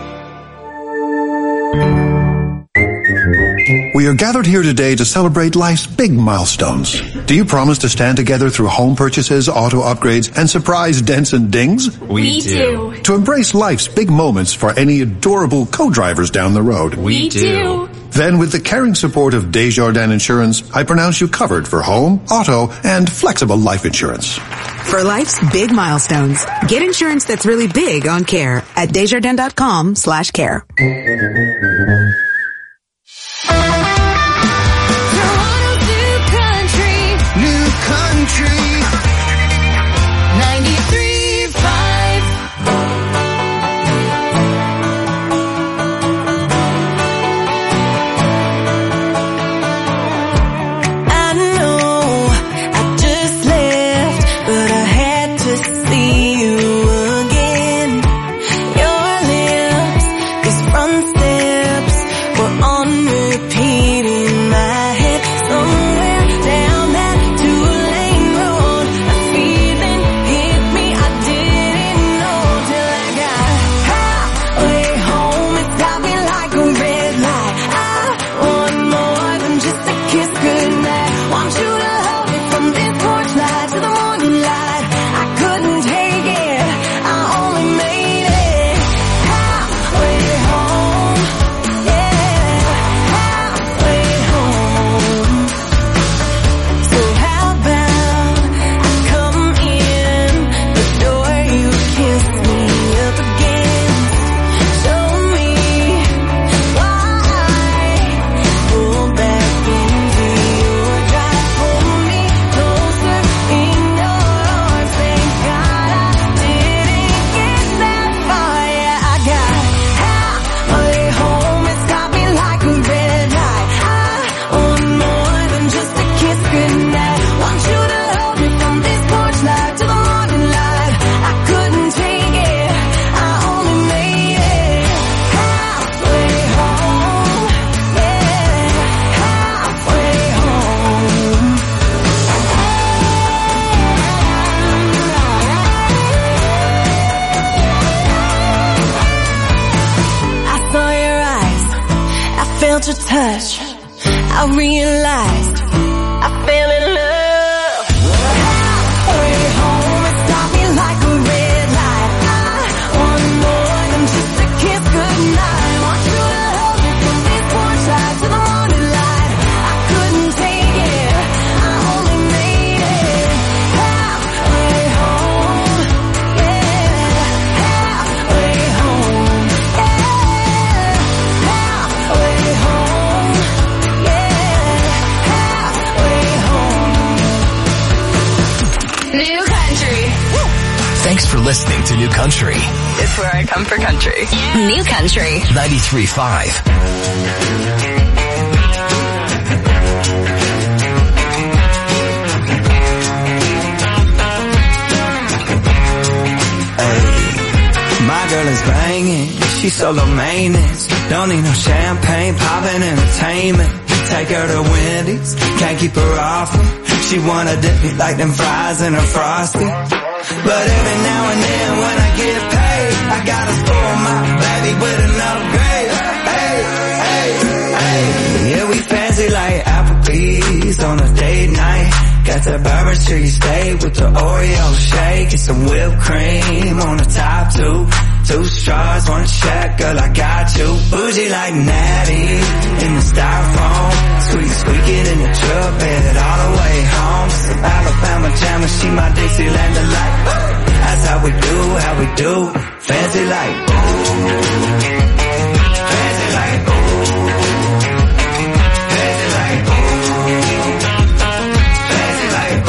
We are gathered here today to celebrate life's big milestones. Do you promise to stand together through home purchases, auto upgrades, and surprise dents and dings? We, we do. To embrace life's big moments for any adorable co-drivers down the road? We, we do. Then with the caring support of Desjardins Insurance, I pronounce you covered for home, auto, and flexible life insurance. For life's big milestones, get insurance that's really big on care at Desjardins.com slash care. Your touch, I realized I fell in love. Halfway home, it stopped me like a red light. I want more than just a kiss goodnight. Want you to hold me from this porch light to the morning light. I couldn't take it, I only made it halfway home. Yeah, halfway home. Yeah, halfway home. New Country. Thanks for listening to New Country. It's where I come for country. Yeah. New Country ninety-three point five. Hey, my girl is banging. She's solo maintenance. Don't need no champagne, poppin' entertainment. Take her to Wendy's, can't keep her off me. She wanna dip me like them fries in a Frosty. But every now and then when I get paid, I gotta spoil my baby with an upgrade. Hey, hey, hey. Yeah, we fancy like Applebee's on a date night. Got that Bourbon Street steak with the Oreo shake and some whipped cream on the top two. Two straws, one check, girl, I got you. Bougie like Natty in the styrofoam. Squeak, squeaking in the truck bed all the way home. Some Alabama Jammer, she my Dixieland delight. That's how we do, how we do. Fancy like, ooh. Fancy like, ooh. Fancy like, ooh. Fancy like,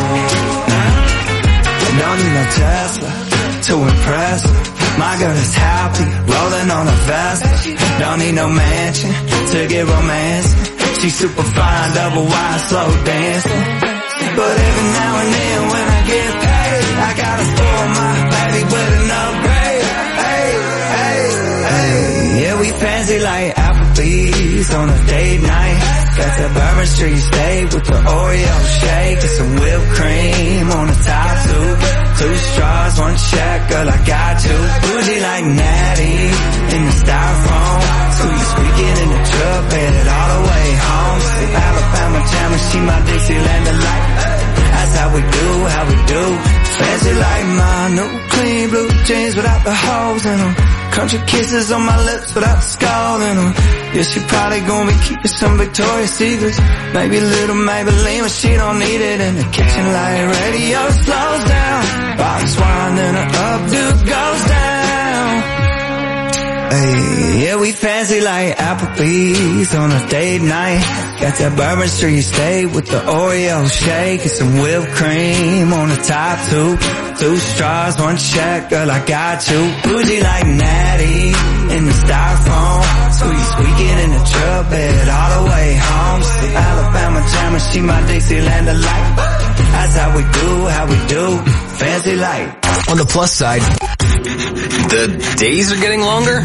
ooh. Don't need no Tesla to impress her. My girl is happy, rolling on a Vespa. Don't need no mansion to get romance. She's super fine, double wide, slow dancing. But every now and then when I get paid, I gotta spoil my baby with an upgrade. Hey, hey, hey. Yeah, we fancy like Applebee's on a date night. Got that Bourbon Street steak with the Oreo shake and some whipped cream on the top two. Two straws, one check, girl, I got you. Bougie like Natty in the styrofoam. Squeak, squeaking in the truck bed all the way home. Some Alabama Jammer, she my Dixieland delight. That's how we do, how we do. Fancy like my new clean blue jeans without the holes in them. Country kisses on my lips without the skull in them. Yeah, she probably gonna be keeping some Victoria's Secrets. Maybe a little Maybelline, but she don't need it. In the kitchen light radio slows down. Box wine, then her updo goes down. Hey, yeah, we fancy like Applebee's on a date night. Got that Bourbon Street steak with the Oreo shake and some whipped cream on the top two. Two straws, one check, girl, I got you. Bougie like Natty in the styrofoam. Squeak, squeaking in the truck bed all the way home. Some Alabama Jammer, she my Dixieland delight. That's how we do, how we do. Fancy like. On the plus side, the days are getting longer.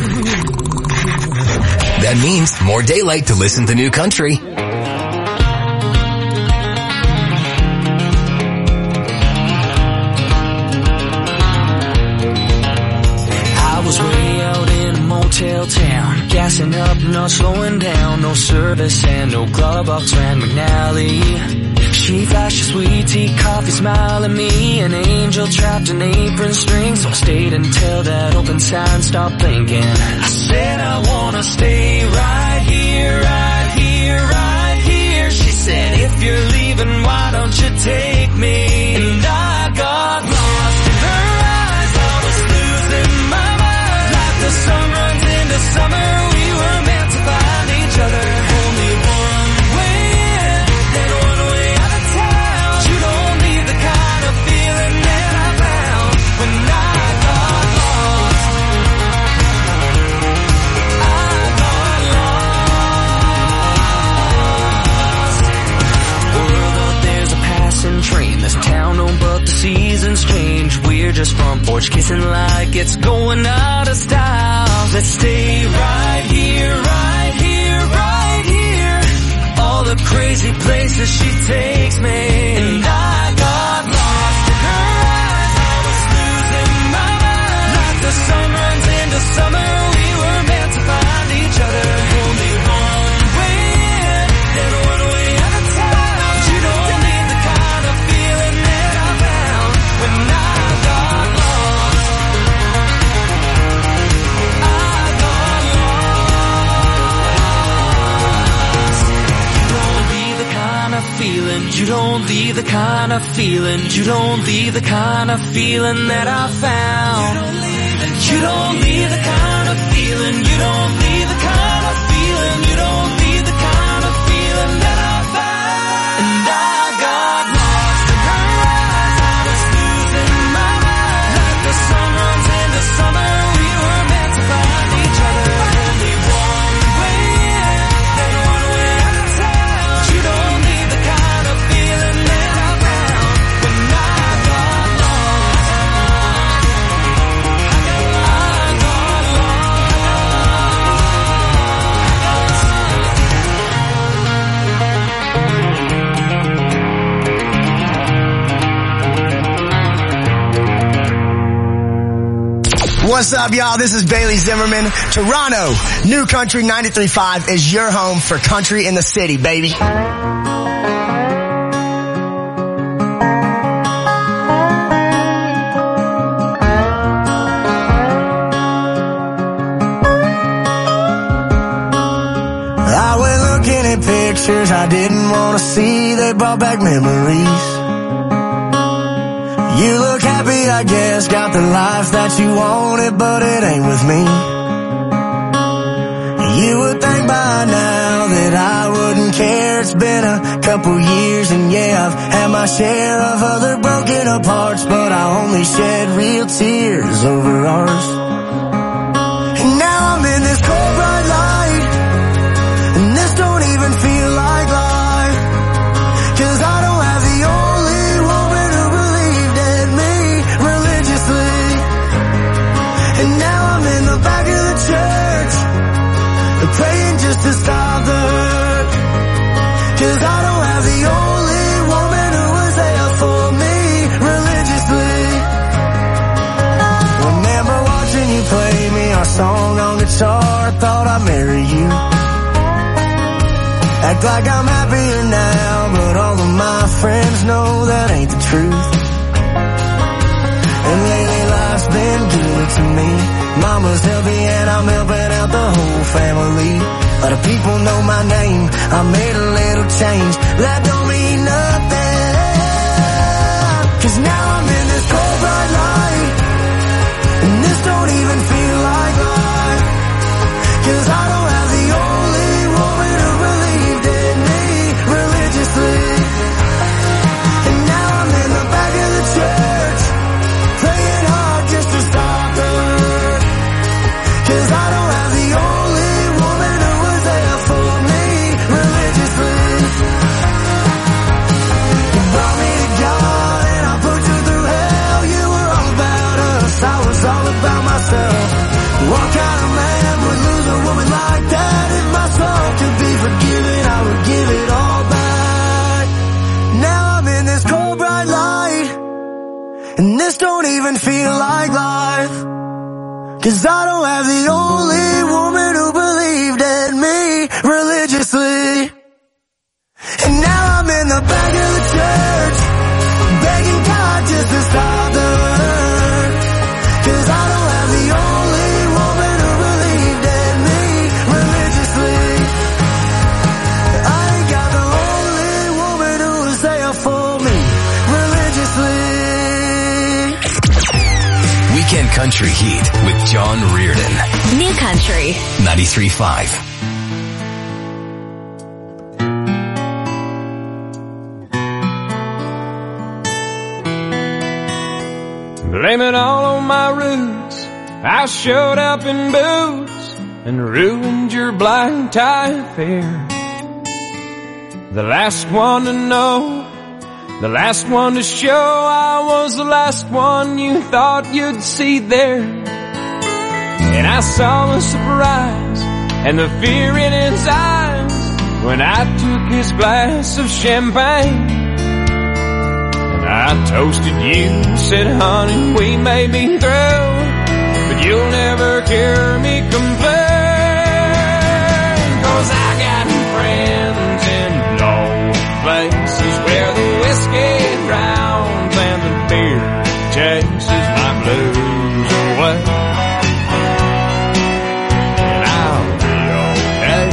That means more daylight to listen to new country. I was way out in a motel town, gassing up, not slowing down. No service and no glove box ran McNally. She flashed a sweet tea, coffee, smile at me. An angel trapped in apron strings. So I stayed until that open sign stopped blinking. I said I wanna stay right here, right here, right here. She said if you're leaving, why don't you take me? And I got lost in her eyes. I was losing my mind. Like the sun runs into summer, we were meant to find each other. Only one way in, then one way out of town. You don't need the kind of feeling that I found when I got lost. I got lost. World up, there's a passing train. This town don't, but the seasons change. We're just front porch kissing like it's going out of style. Let's stay right here, right here, right here. All the crazy places she takes me. And I got lost in her eyes. I was losing my mind. Like the sun runs into summer, we were meant to find each other. Only one way in, then one way out of town. You don't need the kind of feeling that I found when I got lost. I got lost. You don't leave the kind of feeling, you don't leave the kind of feeling, you don't leave the kind of feeling that I found. You don't leave the kind of feeling, you don't leave the kind of feeling, you don't leave the kind of feeling that I found. And I got lost in her eyes. I was losing my mind. Like the sun runs into summer, we were meant to find each other. Only one way in, then one way out of town. You don't need the kind of feeling that I found when I got lost. I got lost. What's up, y'all? This is Bailey Zimmerman. Toronto, New Country ninety-three point five is your home for country in the city, baby. I went looking at pictures I didn't want to see. They brought back memories. You look happy, I guess, got the life that you wanted, but it ain't with me. You would think by now that I wouldn't care. It's been a couple years and yeah, I've had my share of other broken apart, but I only shed real tears over ours. And now I'm in this cold bright light, and this don't even feel like life, 'cause I don't have the only woman who believed in me religiously. And now I'm in the back of the church, praying just to stop the hurt, 'cause I don't have the only woman who was there for me religiously. Remember watching you play me our song on guitar, I thought I'd marry you. Act like I'm happier now, but all of my friends know that ain't the truth. And lately life's been good to me. Mama's healthy and I'm helping out the whole family. A lot of people know my name, I made a little change. That don't mean nothing, 'cause now I'm in this cold bright light, and this don't even feel like life, 'cause I don't have the only woman who believed in me religiously. And now I'm in the back of the church, praying hard just to stop the hurt, 'cause I don't have the only woman who was there for me religiously. You brought me to God and I put you through hell. You were all about us, I was all about myself. What kind of man would lose a woman like that? If my soul could be forgiven, I would give it all back. Now I'm in this cold bright light, and this don't even feel like life, 'cause I don't have the only woman who believed in me religiously. And now I'm in the back of the church, begging God just to stop the hurt, 'cause I don't have the only woman who believed in me religiously. I ain't got the only woman who was there for me religiously. Weekend Country Heat with John Reardon. New Country ninety-three point five. Blame it all on my roots. I showed up in boots and ruined your blind tie affair. The last one to know, the last one to show, I was the last one you thought you'd see there. And I saw the surprise and the fear in his eyes when I took his glass of champagne. I toasted you, said, honey, we may be through, but you'll never hear me complain. 'Cause I got friends in low places where the whiskey drowns and the beer chases my blues away. And I'll be okay.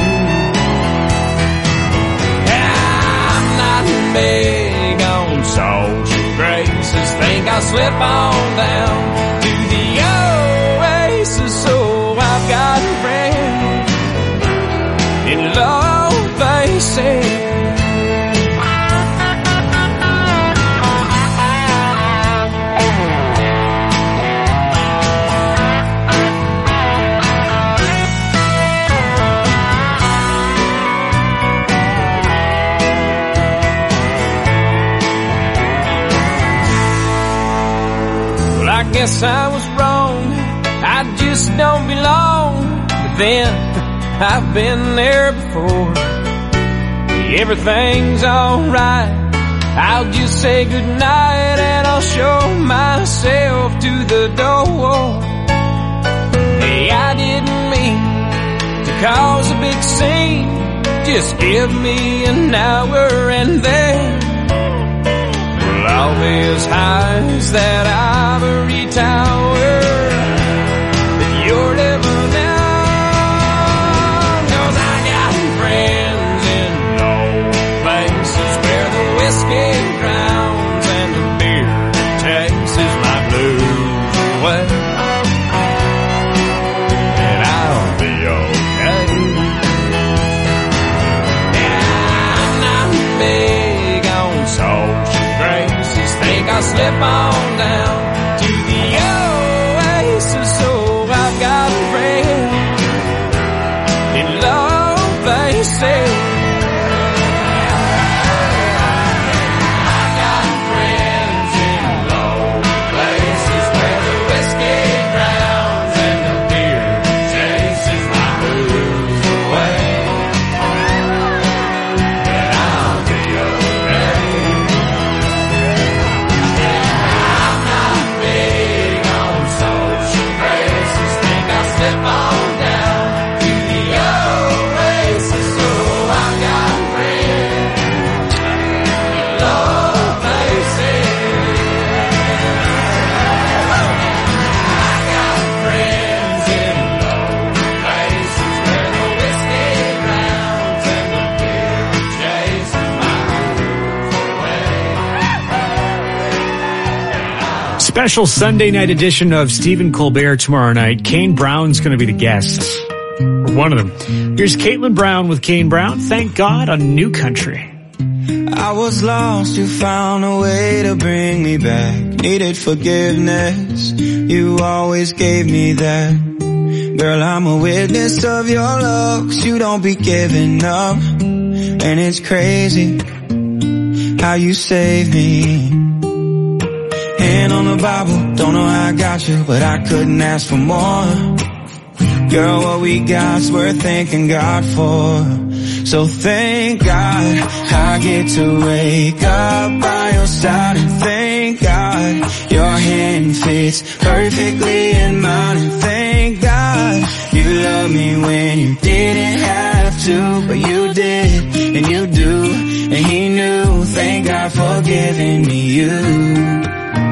I'm not big on social graces, think I'll slip on down to the oasis. So I've got friends in low places. I guess I was wrong, I just don't belong. But then, I've been there before. Everything's alright, I'll just say goodnight and I'll show myself to the door. I didn't mean to cause a big scene. Just give me an hour and then we'll all be as high as that ivory tower that you're living in. 'Cause I got friends in low places where the whiskey drowns and the beer chases my blues away. And I'll be okay. Big on social graces, think I'll slip on down to the oasis. So I've got a friend in low places. I've got friends in low places where the whiskey drowns and the beer chases my blues away. Special Sunday night edition of Stephen Colbert tomorrow night. Kane Brown's going to be the guest. One of them. Here's Caitlin Brown with Kane Brown. Thank God on New Country. I was lost, you found a way to bring me back. Needed forgiveness, you always gave me that. Girl, I'm a witness of your love, 'cause you don't be giving up. And it's crazy how you saved me. Hand on the Bible, don't know how I got you, but I couldn't ask for more. Girl, what we got's worth thanking God for. So thank God I get to wake up by your side, and thank God your hand fits perfectly in mine, and thank God you loved me when you didn't have to, but you did, and you do, and he knew. Thank God for giving me you.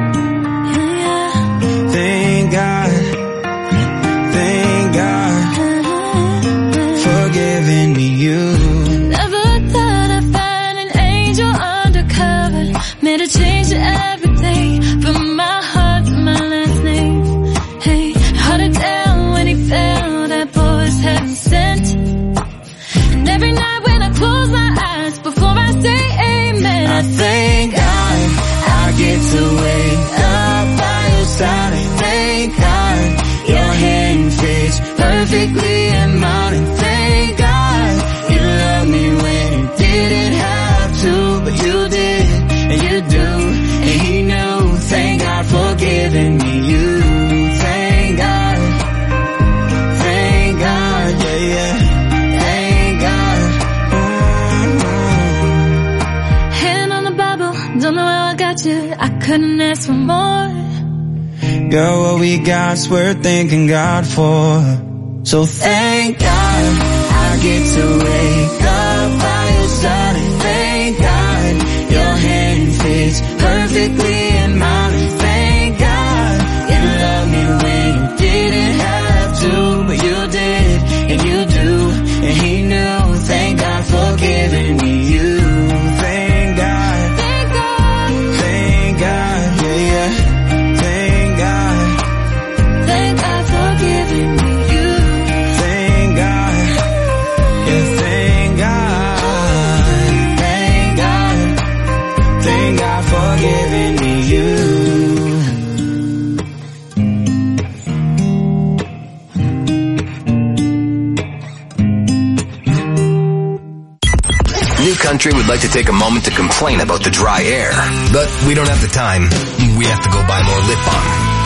Thank God, thank God for giving me you. Never thought I'd find an angel undercover, made a change to everything, from my heart to my last name. Hey, held it down when he fell, that boy's heaven sent. And every night when I close my eyes before I say amen, I thank God I get to wake up by your side, and thank God your hand fits perfectly in mine, and thank God you loved me when you didn't have to, but you did, and you do, and he knew. Thank God for giving me you. Thank God, thank God, yeah, yeah, thank God. Mm-hmm. Hand on the Bible, don't know how I got you, I couldn't ask for more. Girl, what we got's worth thanking God for. So thank God I get to wake up by your side, and thank God your hand fits perfectly in mine, and thank God you loved me when you didn't have to, but you did, and you do, and he knew. Thank God for giving me you. Thank God, thank God, thank God, yeah, yeah. Thank God, thank God for giving me you. Thank God, yeah, thank God, thank God, thank God for giving me you. New Country would like to take a moment to complain about the dry air, but we don't have the time. We have to go buy more lip balm.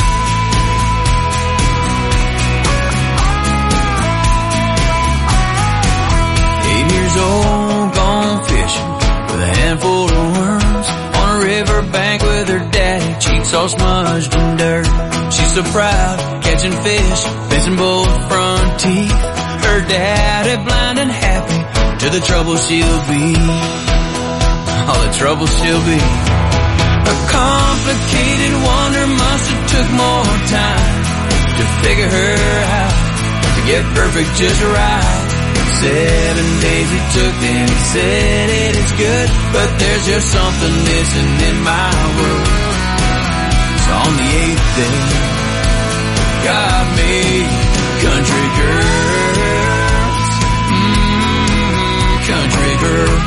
Eight years old, gone fishing with a handful of worms on a riverbank with her daddy, cheeks all smudged in dirt. She's so proud, catching fish, missing both front teeth. Her daddy blind and happy, to the trouble she'll be. All the trouble she'll be. A complicated wonder must have took more time to figure her out, to get perfect just right. Seven days it took them, he said it is good, but there's just something missing in my world. So on the eighth day, God made country girls, mm, country girls.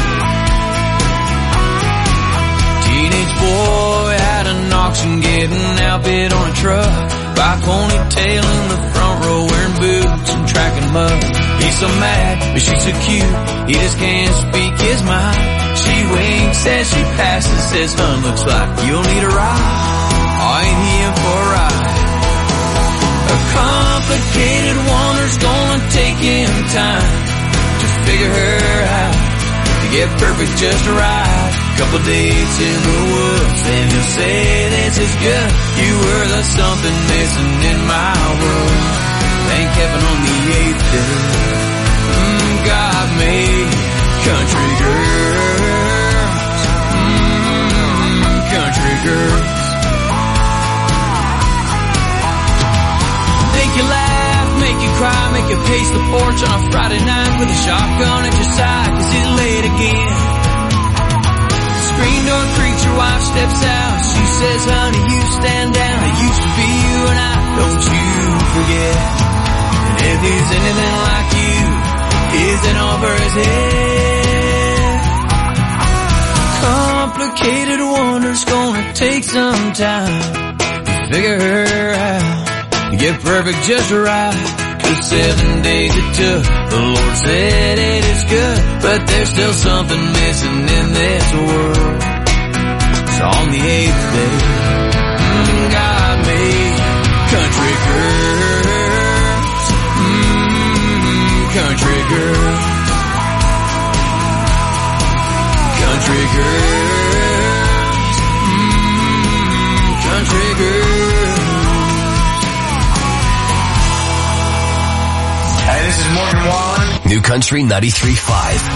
Teenage boy had an auction getting outbid on a truck, by ponytail in the front row wearing boots and tracking mud. He's so mad, but she's so cute, he just can't speak his mind. She winks as she passes, says, "Hun, looks like you'll need a ride." Oh, ain't he in for a ride? A complicated wonder's gonna take him time to figure her out, to get perfect just right. Couple dates in the woods, and he'll say this is good. You were the something missing in my world. Thank heaven on the eighth day, mm, God made country girls, mm, country girls. Make you laugh, make you cry, make you pace the porch on a Friday night with a shotgun at your side, 'cause it's late again. Screen door creaks, your wife steps out. She says, "Honey, you stand down. It used to be you and I, don't you forget." And if he's anything like you, is it over his head? Complicated wonder's gonna take some time to figure her out, to get perfect just right. 'Cause seven days it took, the Lord said it is good, but there's still something missing in this world. So on the eighth day, mm, God made country girls, mm, country girls, country girls, mm, country girls. Hey, this is Morgan Wallen. New Country ninety-three point five.